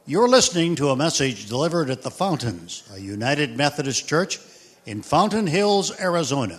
You're listening to a message delivered at the Fountains, a United Methodist Church in Fountain Hills, Arizona.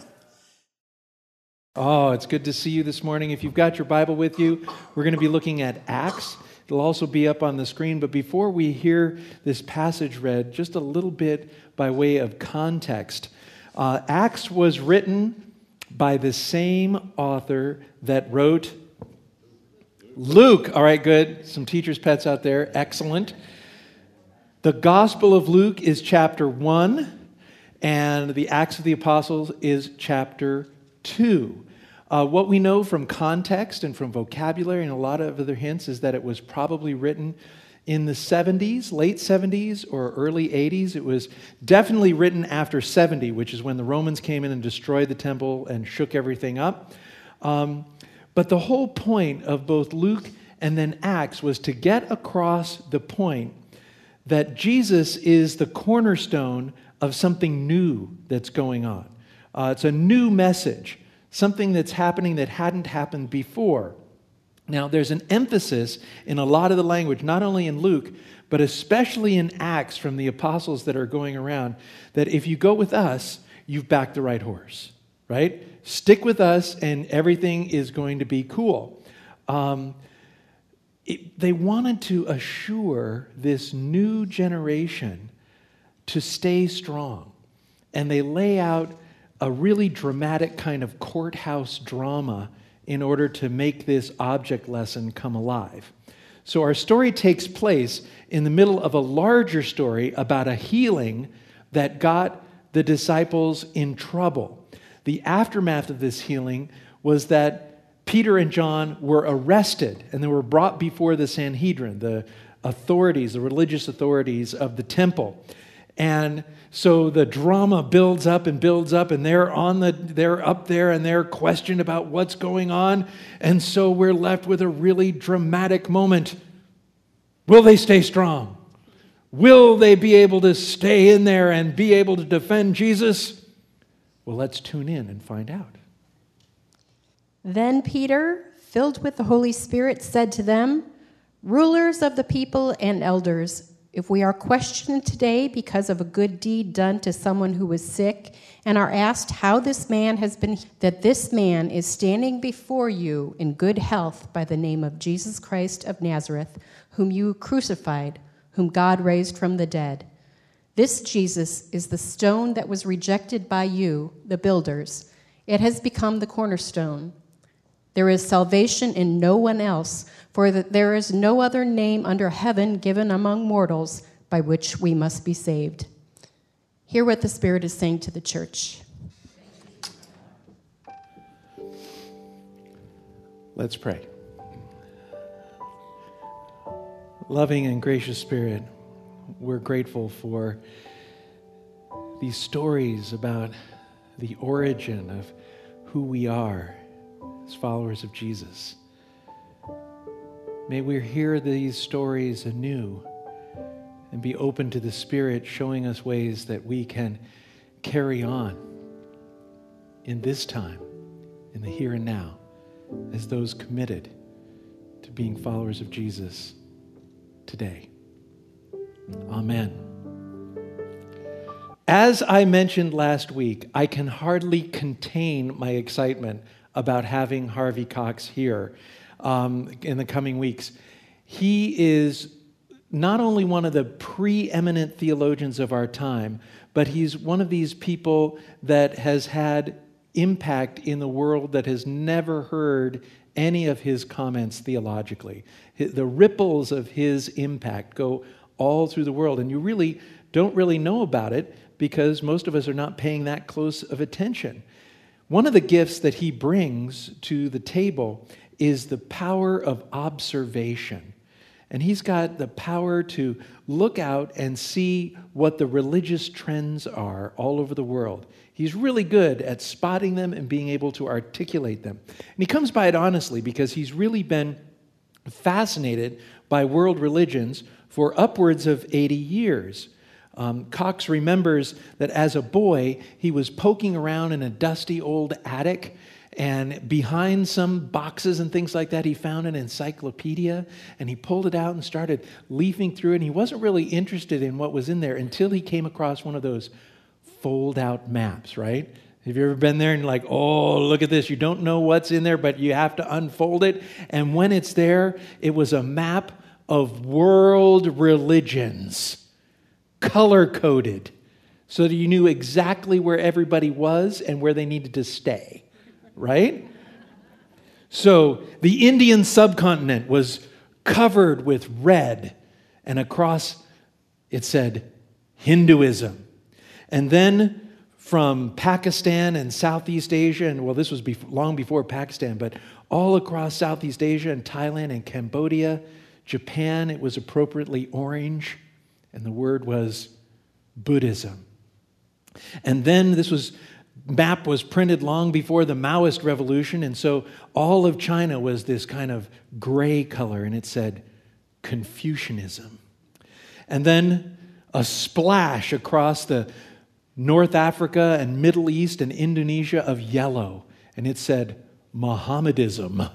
Oh, it's good to see you this morning. If you've got your Bible with you, we're going to be looking at Acts. It'll also be up on the screen. But before we hear this passage read, just a little bit by way of context. Acts was written by the same author that wrote Luke. All right, good. Some teacher's pets out there. Excellent. The Gospel of Luke is chapter 1, and the Acts of the Apostles is chapter 2. What we know from context and from vocabulary and a lot of other hints is that it was probably written in the 70s, late 70s or early 80s. It was definitely written after 70, which is when the Romans came in and destroyed the temple and shook everything up. But the whole point of both Luke and then Acts was to get across the point that Jesus is the cornerstone of something new that's going on. It's a new message, something that's happening that hadn't happened before. Now, there's an emphasis in a lot of the language, not only in Luke, but especially in Acts from the apostles that are going around, that if you go with us, you've backed the right horse, right? Stick with us and everything is going to be cool. They wanted to assure this new generation to stay strong. And they lay out a really dramatic kind of courthouse drama in order to make this object lesson come alive. So our story takes place in the middle of a larger story about a healing that got the disciples in trouble. The aftermath of this healing was that Peter and John were arrested and they were brought before the Sanhedrin, the authorities, the religious authorities of the temple. And so the drama builds up, and they're up there and they're questioned about what's going on. And so we're left with a really dramatic moment. Will they stay strong? Will they be able to stay in there and be able to defend Jesus? Well, let's tune in and find out. Then Peter, filled with the Holy Spirit, said to them, "Rulers of the people and elders, if we are questioned today because of a good deed done to someone who was sick and are asked how this man has been, that this man is standing before you in good health by the name of Jesus Christ of Nazareth, whom you crucified, whom God raised from the dead. This Jesus is the stone that was rejected by you, the builders. It has become the cornerstone. There is salvation in no one else, for that there is no other name under heaven given among mortals by which we must be saved." Hear what the Spirit is saying to the church. Let's pray. Loving and gracious Spirit, we're grateful for these stories about the origin of who we are as followers of Jesus. May we hear these stories anew and be open to the Spirit showing us ways that we can carry on in this time, in the here and now, as those committed to being followers of Jesus today. Amen. As I mentioned last week, I can hardly contain my excitement about having Harvey Cox here in the coming weeks. He is not only one of the preeminent theologians of our time, but he's one of these people that has had impact in the world that has never heard any of his comments theologically. The ripples of his impact go all through the world, and you really don't really know about it because most of us are not paying that close of attention. One of the gifts that he brings to the table is the power of observation. And he's got the power to look out and see what the religious trends are all over the world. He's really good at spotting them and being able to articulate them. And he comes by it honestly because he's really been fascinated by world religions for upwards of 80 years. Cox remembers that as a boy, he was poking around in a dusty old attic And behind some boxes and things like that, he found an encyclopedia, and he pulled it out and started leafing through it. And he wasn't really interested in what was in there until he came across one of those fold-out maps, right? Have you ever been there and you're like, oh, look at this. You don't know what's in there, but you have to unfold it. And when it's there, it was a map of world religions, color-coded, so that you knew exactly where everybody was and where they needed to stay. Right? So the Indian subcontinent was covered with red, and across it said Hinduism. And then from Pakistan and Southeast Asia, and well, this was long before Pakistan, but all across Southeast Asia and Thailand and Cambodia, Japan, it was appropriately orange, and the word was Buddhism. And then this map was printed long before the Maoist revolution, and so all of China was this kind of gray color, and it said Confucianism. And then a splash across the North Africa and Middle East and Indonesia of yellow, and it said Mohammedism.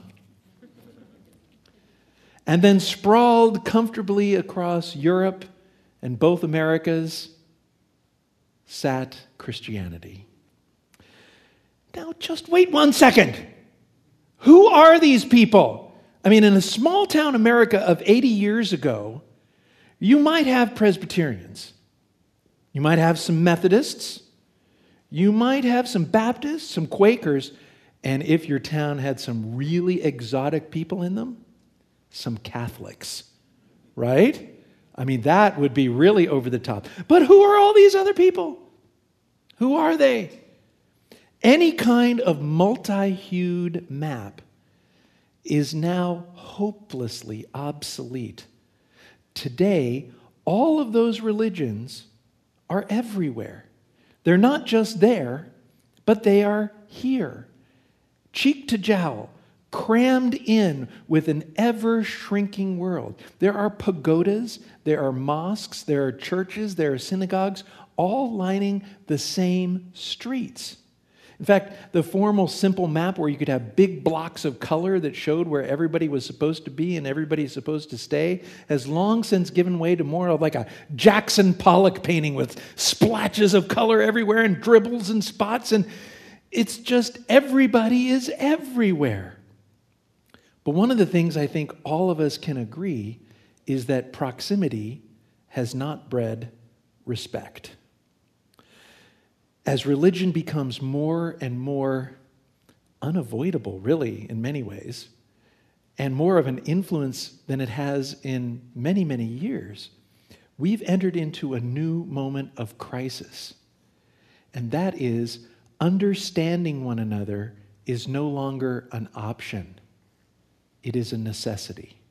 And then sprawled comfortably across Europe and both Americas sat Christianity. Now, just wait 1 second. Who are these people? I mean, in a small town America of 80 years ago, you might have Presbyterians. You might have some Methodists. You might have some Baptists, some Quakers, and if your town had some really exotic people in them, some Catholics, right? I mean, that would be really over the top. But who are all these other people? Who are they? Any kind of multi-hued map is now hopelessly obsolete. Today, all of those religions are everywhere. They're not just there, but they are here, cheek to jowl, crammed in with an ever-shrinking world. There are pagodas, there are mosques, there are churches, there are synagogues, all lining the same streets. In fact, the formal simple map where you could have big blocks of color that showed where everybody was supposed to be and everybody is supposed to stay has long since given way to more of like a Jackson Pollock painting with splatches of color everywhere and dribbles and spots, and it's just everybody is everywhere. But one of the things I think all of us can agree is that proximity has not bred respect. As religion becomes more and more unavoidable, really, in many ways, and more of an influence than it has in many, many years, we've entered into a new moment of crisis. And that is, understanding one another is no longer an option. It is a necessity.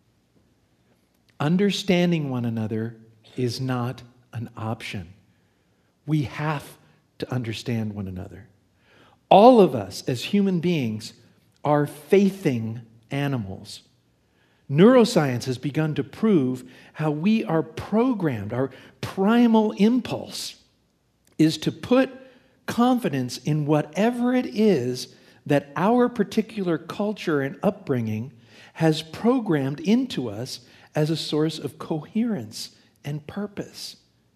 Understanding one another is not an option. We have to understand one another. All of us as human beings are faithing animals. Neuroscience has begun to prove how we are programmed. Our primal impulse is to put confidence in whatever it is that our particular culture and upbringing has programmed into us as a source of coherence and purpose.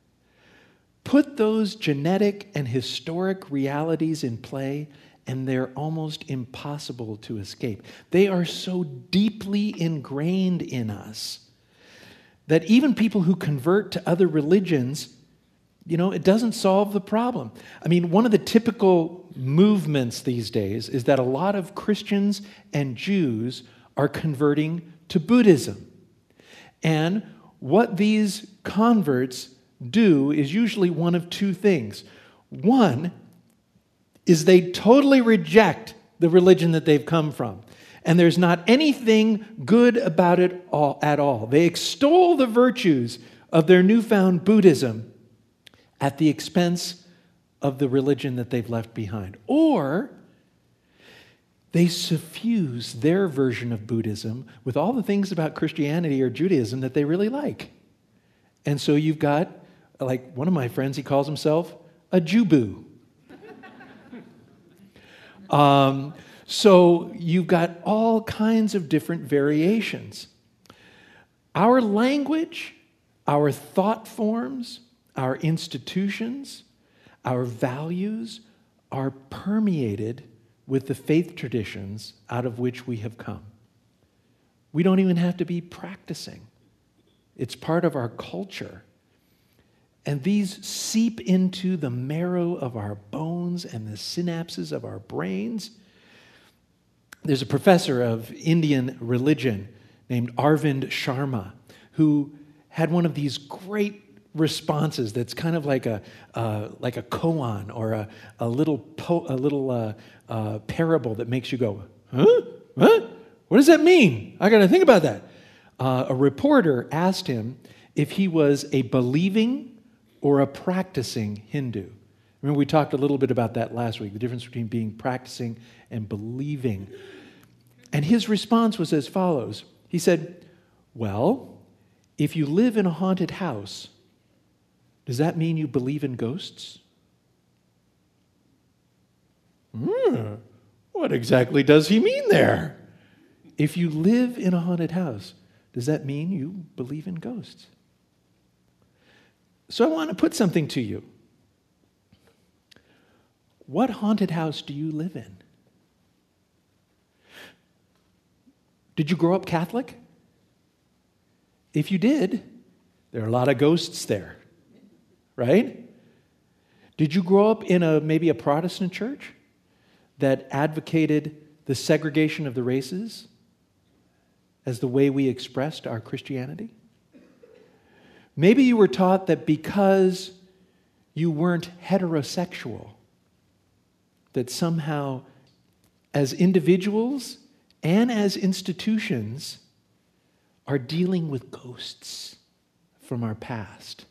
Put those genetic and historic realities in play, and they're almost impossible to escape. They are so deeply ingrained in us that even people who convert to other religions, it doesn't solve the problem. I mean, one of the typical movements these days is that a lot of Christians and Jews are converting to Buddhism. And what these converts do is usually one of two things. One is they totally reject the religion that they've come from, and there's not anything good about it at all. They extol the virtues of their newfound Buddhism at the expense of the religion that they've left behind. Or they suffuse their version of Buddhism with all the things about Christianity or Judaism that they really like. And so you've got, like one of my friends, he calls himself a Jew-boo. So you've got all kinds of different variations. Our language, our thought forms, our institutions, our values are permeated with the faith traditions out of which we have come. We don't even have to be practicing. It's part of our culture. And these seep into the marrow of our bones and the synapses of our brains. There's a professor of Indian religion named Arvind Sharma who had one of these great responses that's kind of like a koan or a little parable that makes you go, huh? What? What does that mean? I got to think about that. A reporter asked him if he was a believing or a practicing Hindu. Remember, we talked a little bit about that last week, the difference between being practicing and believing. And his response was as follows. He said, well, if you live in a haunted house, does that mean you believe in ghosts? What exactly does he mean there? If you live in a haunted house, does that mean you believe in ghosts? So I want to put something to you. What haunted house do you live in? Did you grow up Catholic? If you did, there are a lot of ghosts there, right? Did you grow up in maybe a Protestant church that advocated the segregation of the races as the way we expressed our Christianity? Maybe you were taught that because you weren't heterosexual, that somehow as individuals and as institutions are dealing with ghosts from our past.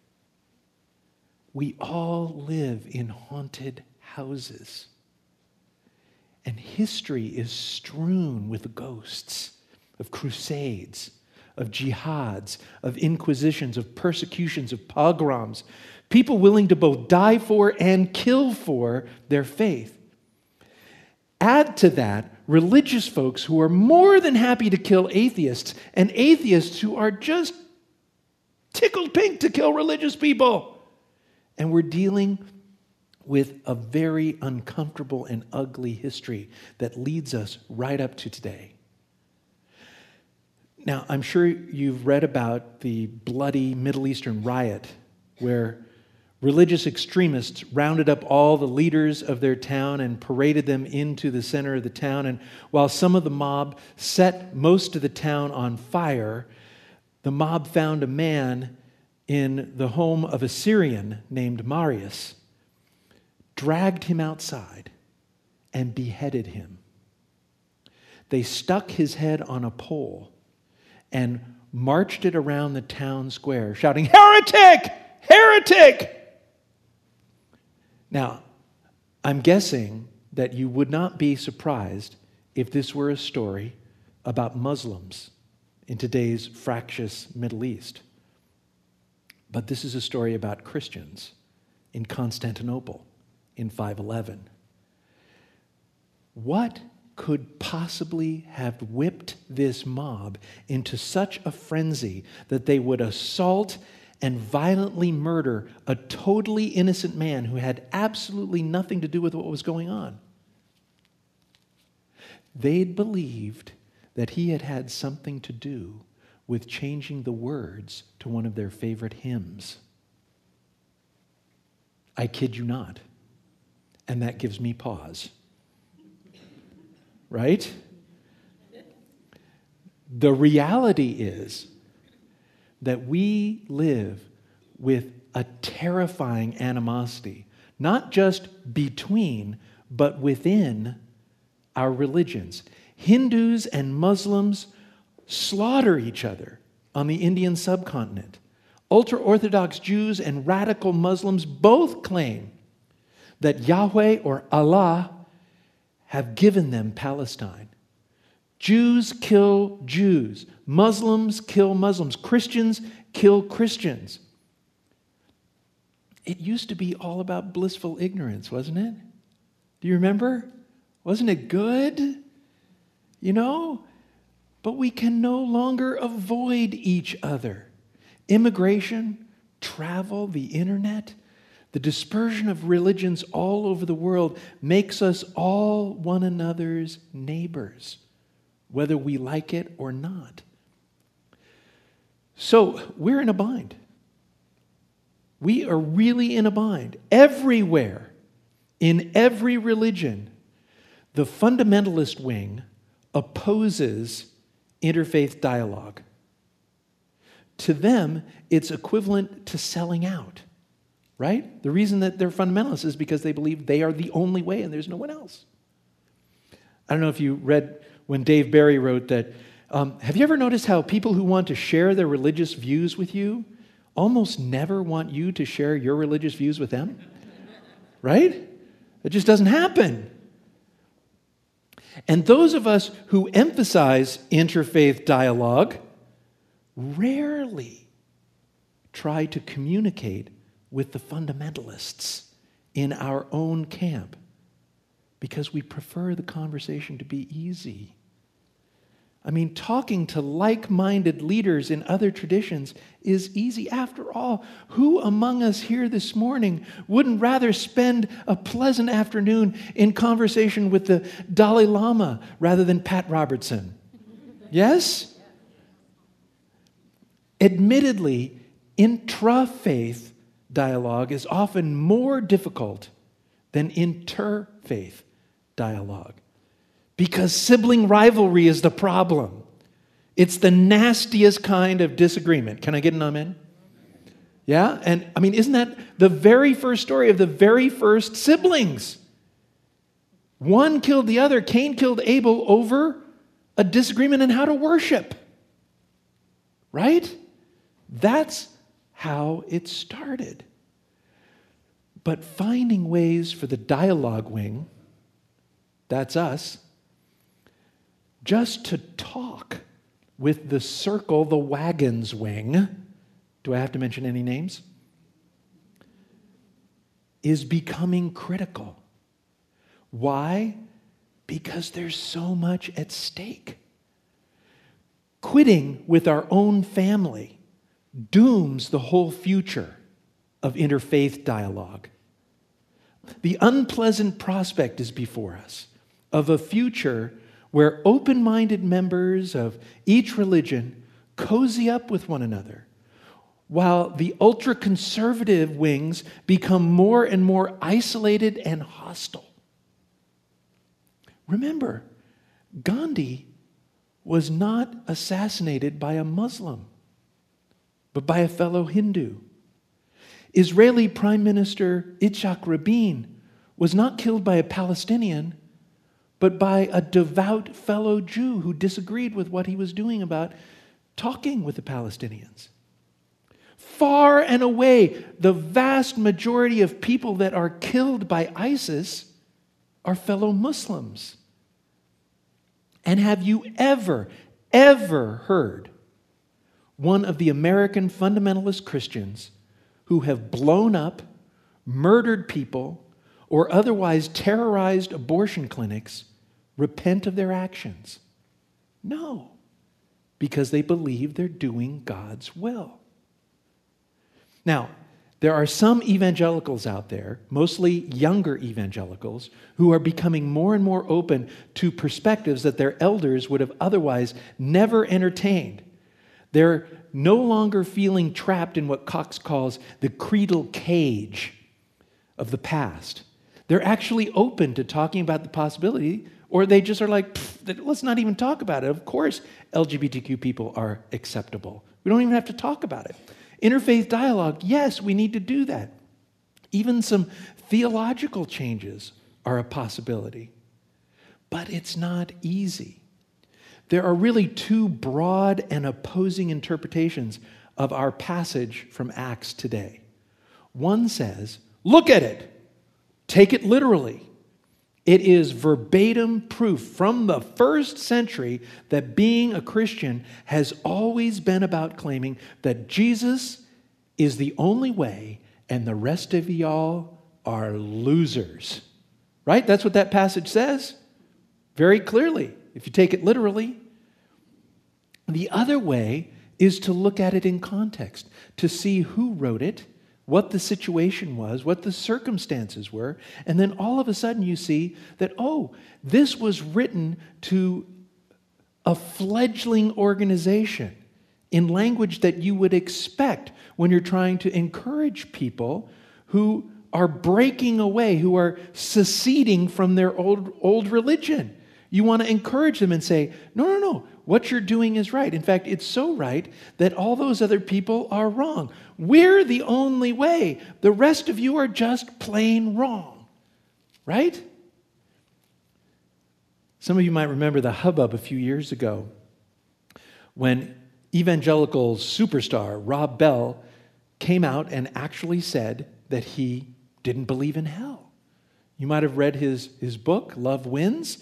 We all live in haunted houses. And history is strewn with ghosts of crusades, of jihads, of inquisitions, of persecutions, of pogroms, people willing to both die for and kill for their faith. Add to that religious folks who are more than happy to kill atheists, and atheists who are just tickled pink to kill religious people. And we're dealing with a very uncomfortable and ugly history that leads us right up to today. Now, I'm sure you've read about the bloody Middle Eastern riot where religious extremists rounded up all the leaders of their town and paraded them into the center of the town. And while some of the mob set most of the town on fire, the mob found a man in the home of a Syrian named Marius, dragged him outside, and beheaded him. They stuck his head on a pole and marched it around the town square, shouting, "Heretic! Heretic!" Now, I'm guessing that you would not be surprised if this were a story about Muslims in today's fractious Middle East. But this is a story about Christians in Constantinople in 511. What could possibly have whipped this mob into such a frenzy that they would assault and violently murder a totally innocent man who had absolutely nothing to do with what was going on? They'd believed that he had had something to do with changing the words to one of their favorite hymns. I kid you not. And that gives me pause. Right? The reality is that we live with a terrifying animosity, not just between, but within our religions. Hindus and Muslims slaughter each other on the Indian subcontinent. Ultra-Orthodox Jews and radical Muslims both claim that Yahweh or Allah have given them Palestine. Jews kill Jews. Muslims kill Muslims. Christians kill Christians. It used to be all about blissful ignorance, wasn't it? Do you remember? Wasn't it good? You know? But we can no longer avoid each other. Immigration, travel, the internet, the dispersion of religions all over the world makes us all one another's neighbors, whether we like it or not. So we're in a bind. We are really in a bind. Everywhere, in every religion, the fundamentalist wing opposes interfaith dialogue. To them, it's equivalent to selling out, right? The reason that they're fundamentalists is because they believe they are the only way and there's no one else. I don't know if you read when Dave Barry wrote that, have you ever noticed how people who want to share their religious views with you almost never want you to share your religious views with them? Right? It just doesn't happen. And those of us who emphasize interfaith dialogue rarely try to communicate with the fundamentalists in our own camp because we prefer the conversation to be easy. I mean, talking to like-minded leaders in other traditions is easy. After all, who among us here this morning wouldn't rather spend a pleasant afternoon in conversation with the Dalai Lama rather than Pat Robertson? Yes? Admittedly, intra-faith dialogue is often more difficult than interfaith dialogue. Because sibling rivalry is the problem. It's the nastiest kind of disagreement. Can I get an amen? Yeah? And I mean, isn't that the very first story of the very first siblings? One killed the other. Cain killed Abel over a disagreement on how to worship. Right? That's how it started. But finding ways for the dialogue wing, that's us, just to talk with the circle, the wagons wing, do I have to mention any names? Is becoming critical. Why? Because there's so much at stake. Quitting with our own family dooms the whole future of interfaith dialogue. The unpleasant prospect is before us of a future where open-minded members of each religion cozy up with one another, while the ultra-conservative wings become more and more isolated and hostile. Remember, Gandhi was not assassinated by a Muslim, but by a fellow Hindu. Israeli Prime Minister Yitzhak Rabin was not killed by a Palestinian, but by a devout fellow Jew who disagreed with what he was doing about talking with the Palestinians. Far and away, the vast majority of people that are killed by ISIS are fellow Muslims. And have you ever heard one of the American fundamentalist Christians who have blown up, murdered people, or otherwise terrorized abortion clinics repent of their actions? No, because they believe they're doing God's will. Now, there are some evangelicals out there, mostly younger evangelicals, who are becoming more and more open to perspectives that their elders would have otherwise never entertained. They're no longer feeling trapped in what Cox calls the creedal cage of the past. They're actually open to talking about the possibility, or they just are like, let's not even talk about it. Of course, LGBTQ people are acceptable. We don't even have to talk about it. Interfaith dialogue, yes, we need to do that. Even some theological changes are a possibility. But it's not easy. There are really two broad and opposing interpretations of our passage from Acts today. One says, look at it. Take it literally. It is verbatim proof from the first century that being a Christian has always been about claiming that Jesus is the only way and the rest of y'all are losers. Right? That's what that passage says. very clearly, if you take it literally. The other way is to look at it in context, to see who wrote it, what the situation was, what the circumstances were, and then all of a sudden you see that, oh, this was written to a fledgling organization in language that you would expect when you're trying to encourage people who are breaking away, who are seceding from their old religion. You want to encourage them and say, no, what you're doing is right. In fact, it's so right that all those other people are wrong. We're the only way. The rest of you are just plain wrong. Right? Some of you might remember the hubbub a few years ago when evangelical superstar Rob Bell came out and actually said that he didn't believe in hell. You might have read his book, Love Wins.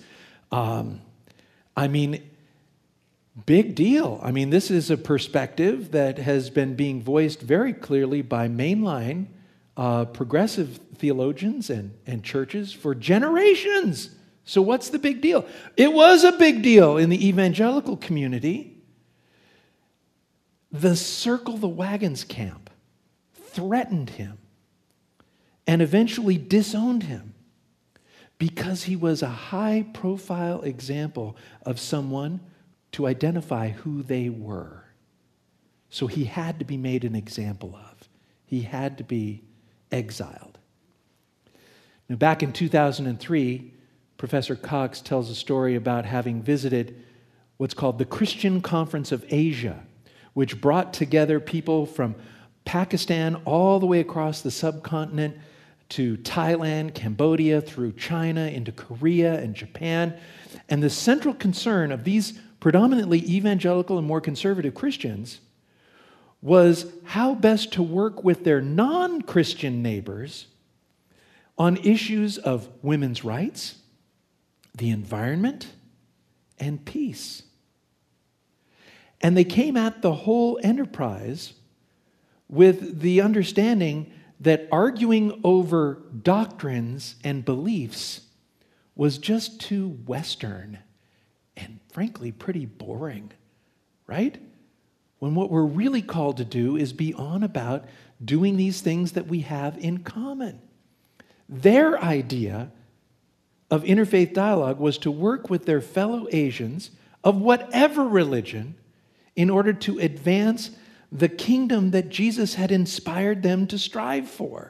Big deal. This is a perspective that has been being voiced very clearly by mainline progressive theologians and churches for generations. So what's the big deal? It was a big deal in the evangelical community. The Circle the Wagons camp threatened him and eventually disowned him because he was a high-profile example of someone to identify who they were. So he had to be made an example of. He had to be exiled. Now, back in 2003, Professor Cox tells a story about having visited what's called the Christian Conference of Asia, which brought together people from Pakistan all the way across the subcontinent to Thailand, Cambodia, through China, into Korea and Japan. And the central concern of these predominantly evangelical and more conservative Christians was how best to work with their non-Christian neighbors on issues of women's rights, the environment, and peace. And they came at the whole enterprise with the understanding that arguing over doctrines and beliefs was just too Western and frankly pretty boring, right? When what we're really called to do is be on about doing these things that we have in common. Their idea of interfaith dialogue was to work with their fellow Asians of whatever religion in order to advance the kingdom that Jesus had inspired them to strive for.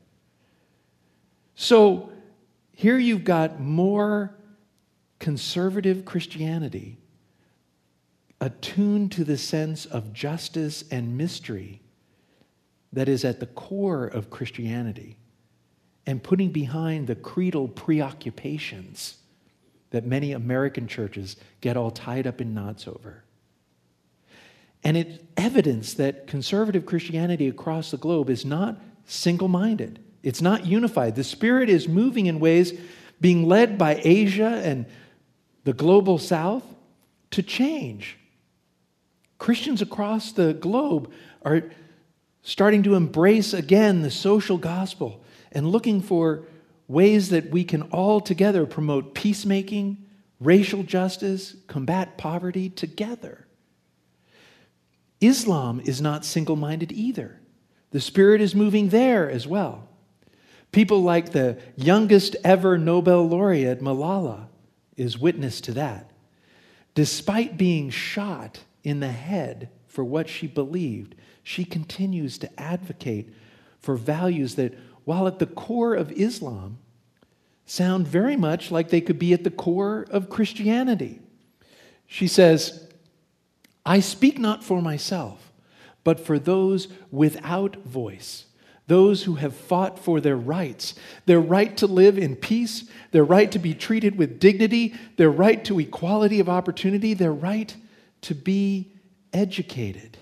So here you've got more conservative Christianity attuned to the sense of justice and mystery that is at the core of Christianity and putting behind the creedal preoccupations that many American churches get all tied up in knots over. And it's evidence that conservative Christianity across the globe is not single-minded. It's not unified. The Spirit is moving in ways being led by Asia and the global South to change. Christians across the globe are starting to embrace again the social gospel and looking for ways that we can all together promote peacemaking, racial justice, combat poverty together. Islam is not single-minded either. The Spirit is moving there as well. People like the youngest ever Nobel laureate, Malala, is witness to that. Despite being shot in the head for what she believed, she continues to advocate for values that, while at the core of Islam, sound very much like they could be at the core of Christianity. She says, "I speak not for myself, but for those without voice, those who have fought for their rights, their right to live in peace, their right to be treated with dignity, their right to equality of opportunity, their right to be educated."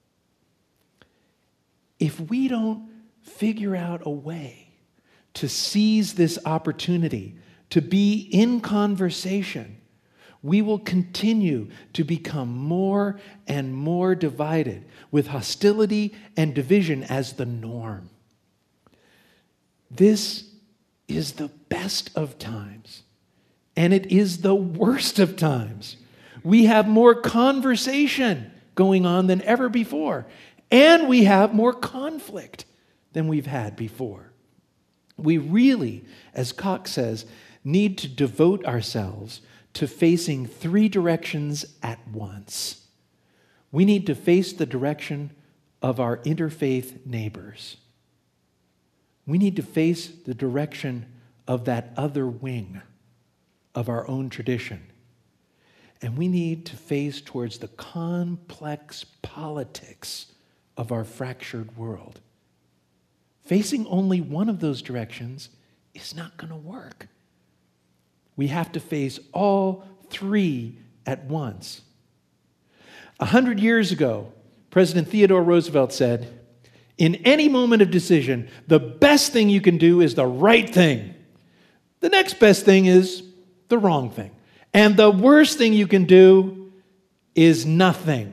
If we don't figure out a way to seize this opportunity, to be in conversation, we will continue to become more and more divided, with hostility and division as the norm. This is the best of times, and it is the worst of times. We have more conversation going on than ever before, and we have more conflict than we've had before. We really, as Cox says, need to devote ourselves to facing three directions at once. We need to face the direction of our interfaith neighbors. We need to face the direction of that other wing of our own tradition. And we need to face towards the complex politics of our fractured world. Facing only one of those directions is not going to work. We have to face all three at once. 100 years ago, President Theodore Roosevelt said, "In any moment of decision, the best thing you can do is the right thing. The next best thing is the wrong thing. And the worst thing you can do is nothing."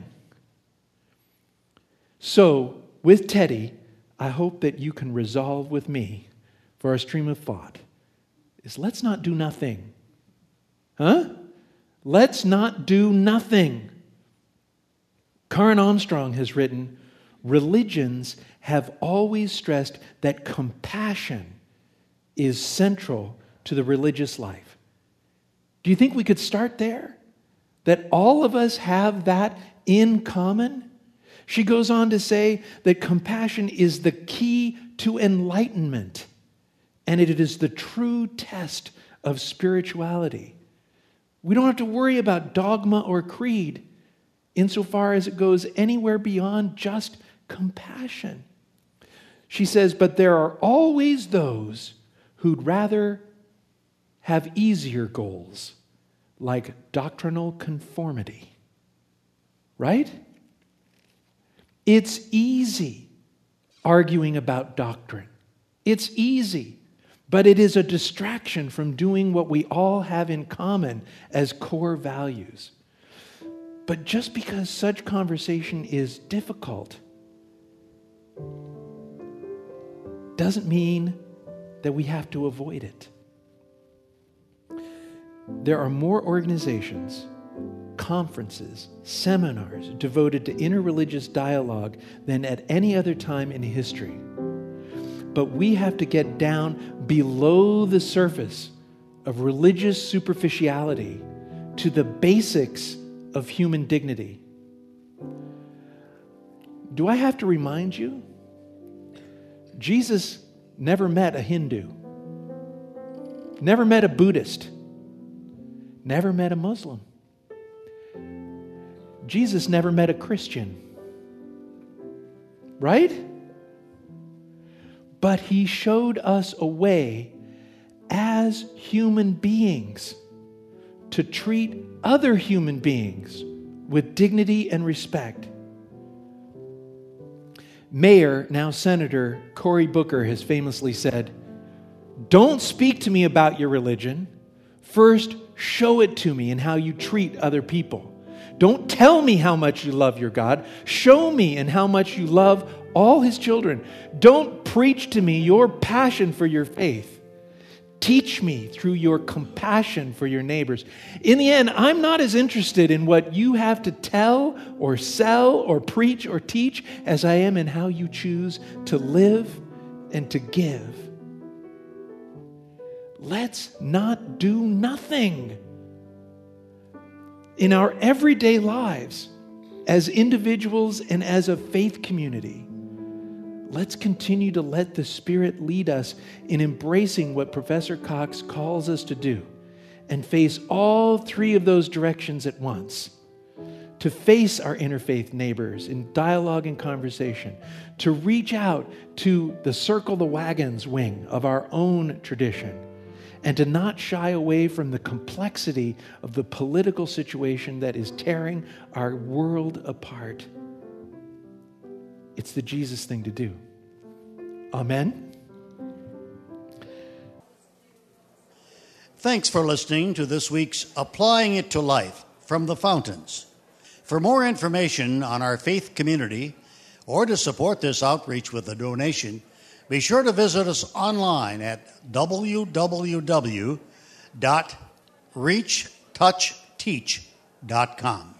So, with Teddy, I hope that you can resolve with me for our stream of thought is let's not do nothing. Let's not do nothing. Karen Armstrong has written, religions have always stressed that compassion is central to the religious life. Do you think we could start there? That all of us have that in common? She goes on to say that compassion is the key to enlightenment, and it is the true test of spirituality. We don't have to worry about dogma or creed insofar as it goes anywhere beyond just compassion. She says, but there are always those who'd rather have easier goals, like doctrinal conformity. Right? It's easy arguing about doctrine. It's easy, but it is a distraction from doing what we all have in common as core values. But just because such conversation is difficult doesn't mean that we have to avoid it. There are more organizations, conferences, seminars devoted to interreligious dialogue than at any other time in history. But we have to get down below the surface of religious superficiality to the basics of human dignity. Do I have to remind you? Jesus never met a Hindu, never met a Buddhist, never met a Muslim. Jesus never met a Christian, right? But he showed us a way as human beings to treat other human beings with dignity and respect. Mayor, now Senator Cory Booker has famously said, "Don't speak to me about your religion. First, show it to me in how you treat other people. Don't tell me how much you love your God. Show me in how much you love all his children. Don't preach to me your passion for your faith. Teach me through your compassion for your neighbors." In the end, I'm not as interested in what you have to tell or sell or preach or teach as I am in how you choose to live and to give. Let's not do nothing. In our everyday lives, as individuals and as a faith community, let's continue to let the Spirit lead us in embracing what Professor Cox calls us to do and face all three of those directions at once. To face our interfaith neighbors in dialogue and conversation, to reach out to the circle the wagons wing of our own tradition, and to not shy away from the complexity of the political situation that is tearing our world apart. It's the Jesus thing to do. Amen? Thanks for listening to this week's Applying It to Life from the Fountains. For more information on our faith community or to support this outreach with a donation, be sure to visit us online at www.fcc.org. reachtouchteach.com.